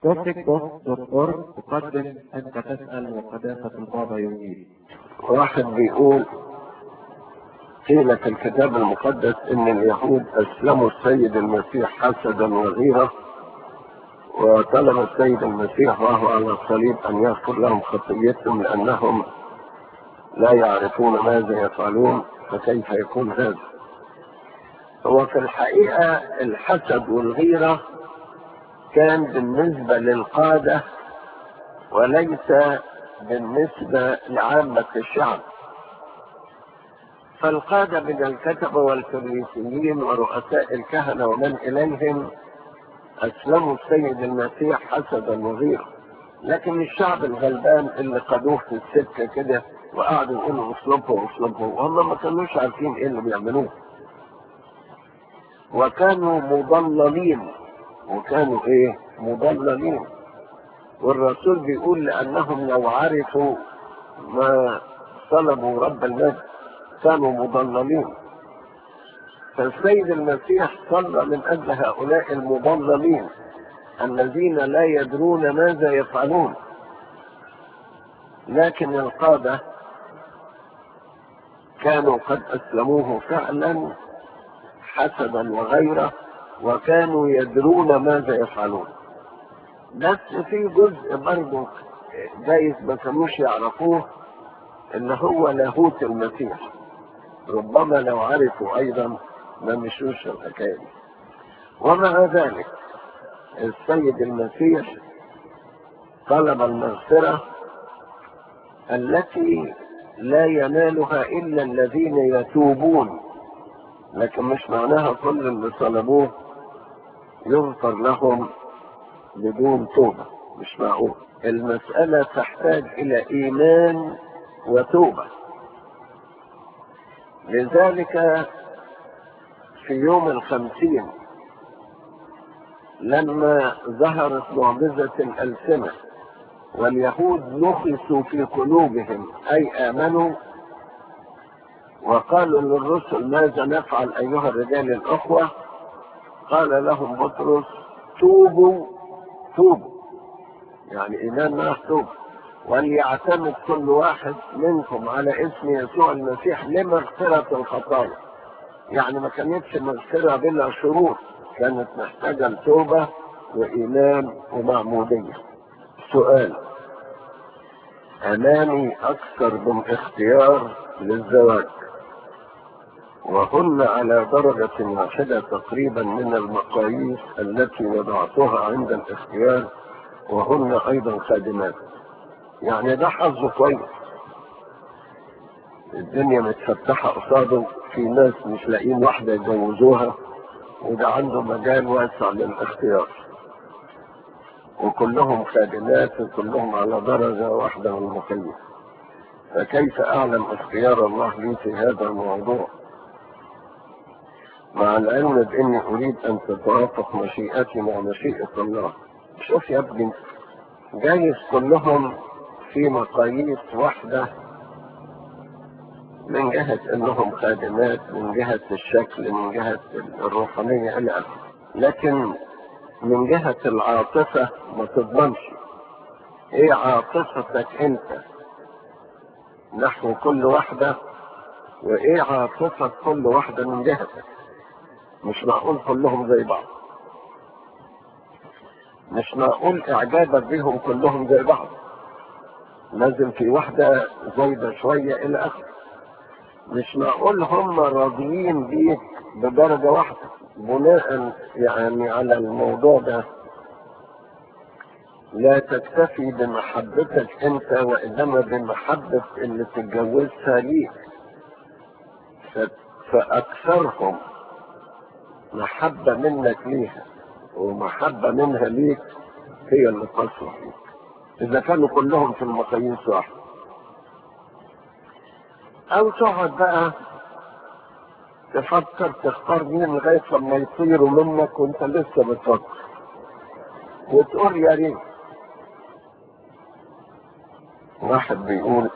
توثق.org تقدم أنت تسأل وقداسة البابا يجيب. واحد بيقول قيل في الكتاب المقدس ان اليهود اسلموا السيد المسيح حسدا وغيرة، وطلب السيد المسيح وهو على الصليب ان يغفر لهم خطيتهم لانهم لا يعرفون ماذا يفعلون، فكيف يكون هذا؟ هو في الحقيقة الحسد والغيرة كان بالنسبة للقادة وليس بالنسبة لعامة الشعب. فالقادة من الكتبة والفريسيين ورؤساء الكهنة ومن إليهم أسلموا السيد المسيح حسدا وغيره، لكن الشعب الغلبان اللي قادوه في السكة كده وقعدوا يقولوا اصلبوا وهم ما كانوش عارفين ايه اللي بيعملوه، وكانوا مضللين. والرسول بيقول لأنهم لو عرفوا ما طلبوا رب المجد كانوا مضللين. فالسيد المسيح صلى من أجل هؤلاء المضللين الذين لا يدرون ماذا يفعلون. لكن القادة كانوا قد أسلموه فعلا حسدا وغيره، وكانوا يدرون ماذا يفعلون. بس في جزء برضه جايز ما كانوش يعرفوه، اللي هو لاهوت المسيح. ربما لو عرفوا ايضا ما مشوش الحكايه دي. ومع ذلك السيد المسيح طلب المغفره التي لا ينالها الا الذين يتوبون، لكن مش معناها كل اللي طلبوه يغفر لهم بدون توبه، مش معقول. المساله تحتاج الى ايمان وتوبه. لذلك في يوم 50 لما ظهرت معجزة الألسنة واليهود نخسوا في قلوبهم أي آمنوا، وقالوا للرسل ماذا نفعل أيها الرجال الأخوة؟ قال لهم بطرس توبوا يعني إيمان ما توبوا، وليعتمد كل واحد منكم على اسم يسوع المسيح لمغفرة الخطايا. يعني ما كانتش مغفرة بلا شروط، كانت محتاجة لتوبة وإيمان ومعمودية. سؤال: أمامي أكثر من اختيار للزواج، وهن على درجة واحدة تقريبا من المقاييس التي وضعتها عند الاختيار، وهن أيضا خادمات. يعني ده حظه كويس، الدنيا متفتحة قصاده، في ناس مش لاقيين واحدة يجوزوها، وده عنده مجال واسع للاختيار، وكلهم خادمات وكلهم على درجة واحدة من المقيم. فكيف أعلم اختيار الله لي في هذا الموضوع، مع العلم بإني أريد أن تتوافق مشيئتي مع مشيئة الله؟ شوف يا ابني، جايز كلهم في مقاييس واحدة من جهة انهم خادمات، من جهة الشكل، من جهة الروحانية الى اخره، لكن من جهة العاطفة ما تضمنش. ايه عاطفتك انت نحو كل واحدة، وايه عاطفة كل واحدة من جهتك؟ مش معقول كلهم زي بعض، مش معقول اعجابك بيهم كلهم زي بعض، لازم في واحدة زايدة شوية الى اخره. مش معقول هم راضيين بيك بدرجة واحدة. بناء يعني على الموضوع ده لا تكتفي بمحبتك انت، وانما بمحبة اللي تتجوزها ليك. فاكثرهم محبة منك ليها ومحبة منها ليك هي اللي تصلح ليك، اذا كانوا كلهم في المقاييس واحد. او تقعد بقى تفكر تختار مين لغاية لما يطيروا منك وانت لسه بتفكر وتقول يا ريت. واحد بيقول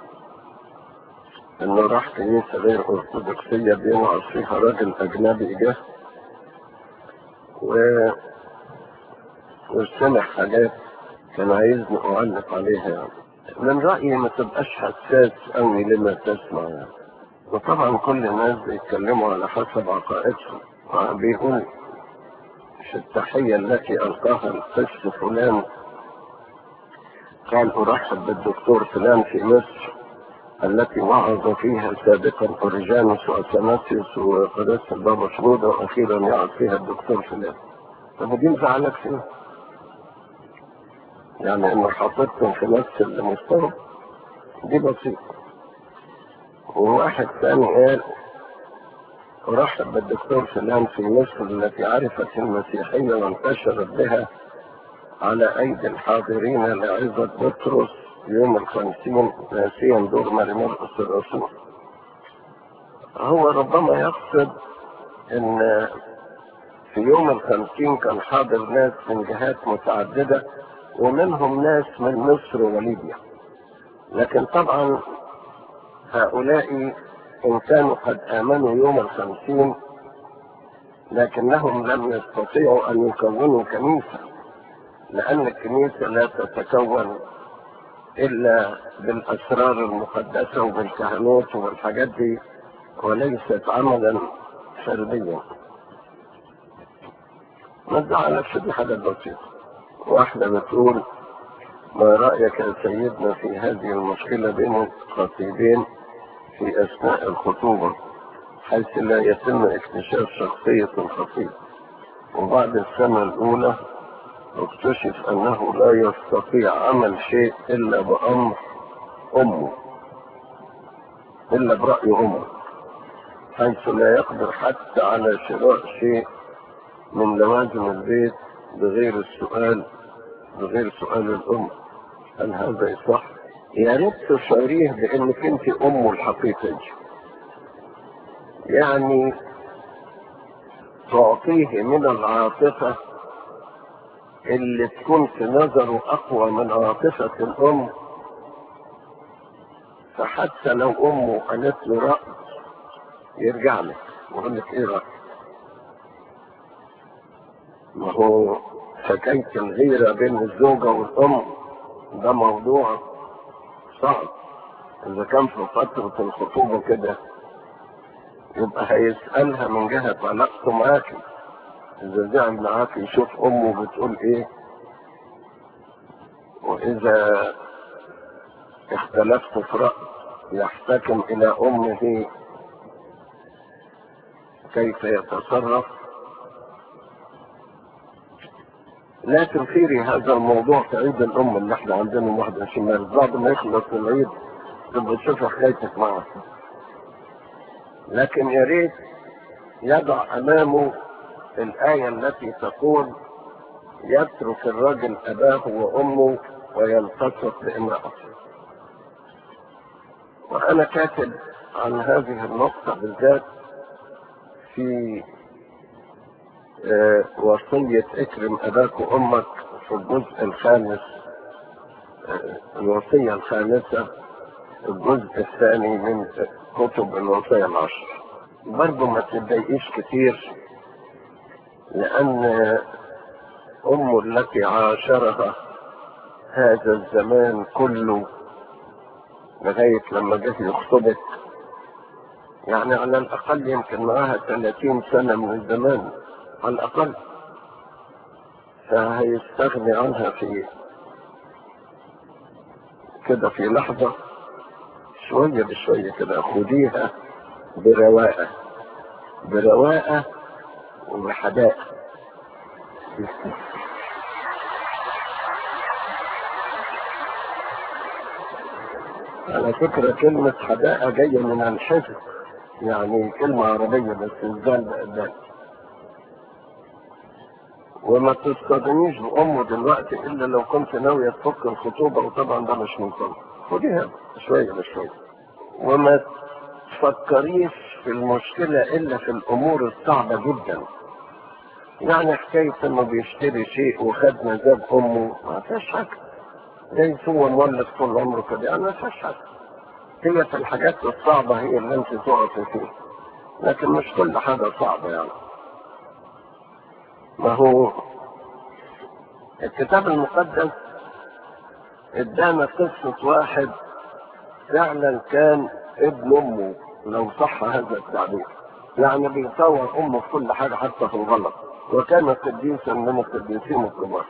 انه راح كنيسة غير ارثوذكسية بيوعظ فيها راجل اجنبي جه وسمع حاجات كان عايزني أعلق عليها يعني. من رأيي ما تبقاش حساس أوي لما تسمع يعني. وطبعا كل الناس بيتكلموا على حسب عقائدهم. بيقول في التحية التي ألقاها القس فلان قال أرحب بالدكتور فلان في مصر التي وعظ فيها سابقا أوريجانوس وأثناسيوس وقداسة البابا شنودة وأخيرا يعظ فيها الدكتور فلان. طب دي مزعلك فيه؟ يعني إنه حاططهم في نفس المستوى دي بسيطة. وواحد ثاني قال أرحب بالدكتور فلان في مصر التي عرفت المسيحية وانتشرت بها على أيدي الحاضرين لعظة بطرس يوم 50 ناسيا دور مرقس الرسول. هو ربما يقصد إن في يوم 50 كان حاضر ناس من جهات متعددة ومنهم ناس من مصر وليبيا، لكن طبعا هؤلاء إن كانوا قد آمنوا يوم 50 لكنهم لم يستطيعوا أن يكونوا كنيسة، لأن الكنيسة لا تتكون إلا بالأسرار المقدسة وبالكهنوت والحاجات دي وليست عملا فرديا. ما تزعلش، دي حاجة بسيطة. واحدة بتقول ما رأيك يا سيدنا في هذه المشكلة بين الخطيبين في أثناء الخطوبة حيث لا يتم اكتشاف شخصية الخطيب، وبعد السنة الأولى اكتشف أنه لا يستطيع عمل شيء إلا بأمر أمه، إلا برأي أمه، حيث لا يقدر حتى على شراء شيء من لوازم البيت بغير سؤال الأم. هل هذا يصح؟ يا ريت تشعريه بأنك أنت أمه الحقيقية، يعني تعطيه من العاطفة اللي تكون في نظره أقوى من عاطفة الأم، فحتى لو أمه قالت له رأي يرجع لك ويقول لك إيه رأيك. ما هو حكاية الغيرة بين الزوجة والأم ده موضوع صعب. إذا كان في فترة الخطوبة كده يبقى هيسألها من جهة علاقته معاكي، إذا زعل معاكي يشوف أمه بتقول إيه، وإذا اختلفت في رأي يحتكم إلى أمه كيف يتصرف. لا تثيري هذا الموضوع في عيد الأم اللي احنا عندنا 21 مارس، بعد ما يخلص العيد تبقى تشوف حكايتك معه. لكن يا ريت يضع أمامه الآية التي تقول يترك الرجل أباه وأمه ويلتصق بامرأته. وأنا كاتب عن هذه النقطة بالذات في وصية اكرم أباك وأمك في الجزء الخامس، الوصية الخامسة الجزء الثاني من كتب الوصية العشر. برضو ما تتضايقيش كتير، لأن أمه التي عاشرها هذا الزمان كله لغاية لما جه يخطبك، يعني على الأقل يمكن معاها 30 سنة من الزمان على الأقل، فهيستغني عنها في كده في لحظة، شوية بشوية كده. خديها برواقة وبحداء. على فكرة كلمة حداءة جاية من الحفظ، يعني كلمة عربية بس الزال بأداء. وما تصطدميش بأمه دلوقتي إلا لو كنت ناوية تفك الخطوبة، وطبعا ده مش منطقي. خديها شوية بشوية، وما تفكريش في المشكلة إلا في الأمور الصعبة جدا. يعني حكاية إنه بيشتري شيء وخد مزاج أمه ما فيهاش حاجة، زي هو مولد طول عمره كده، يعني ما فيهاش حاجة. هي في الحاجات الصعبة هي اللي أنت تقعي فيها، لكن مش كل حاجة صعبة يعني. ما هو الكتاب المقدس ادانا قصة واحد فعلا كان ابن امه، لو صح هذا التعبير، يعني بيصور امه في كل حاجة حتى في الغلط، وكان قديسا من القديسين الكبار.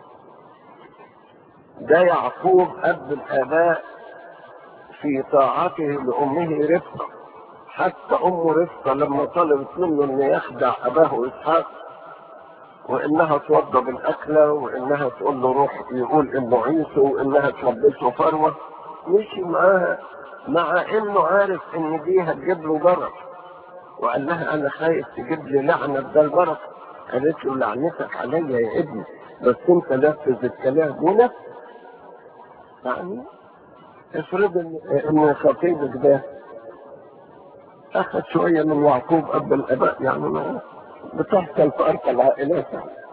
ده يعقوب اب الاباء في طاعته لامه رفقة. حتى امه رفقة لما طلبت منه ان يخدع اباه اسحاق، وانها توضب الاكله، وانها تقول له روح يقول انه عيسو، وانها تلبسه فروه، مشي معاها مع انه عارف ان دي هتجيب له ضرر، وقال لها انا خايف تجيب لي لعنه بدل بركه. قالت له لعنتك عليا يا ابني، بس انت نفذ الكلام ونفذ. يعني افرض ان خطيبك ده اخذ شويه من يعقوب اب الاباء، يعني ما بتحصل في ارقى العائلات.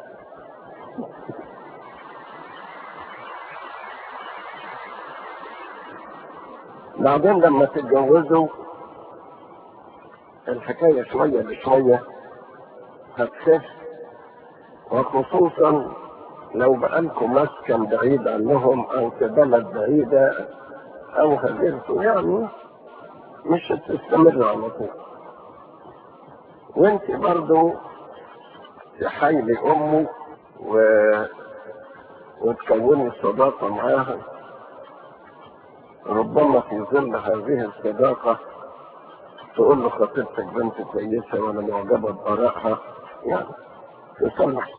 بعدين لما تتجوزوا الحكاية شوية بشوية هتخف، وخصوصا لو بقالكم مسكن بعيد عنهم او في بلد بعيدة او هاجرتوا، يعني مش هتستمر على طول. وانت برضو تحايلي امه وتكوني صداقة معاها، ربما في ظل هذه الصداقة تقول له خطيبتك بنت كويسة وانا معجبة بآرائها، يعني تصلح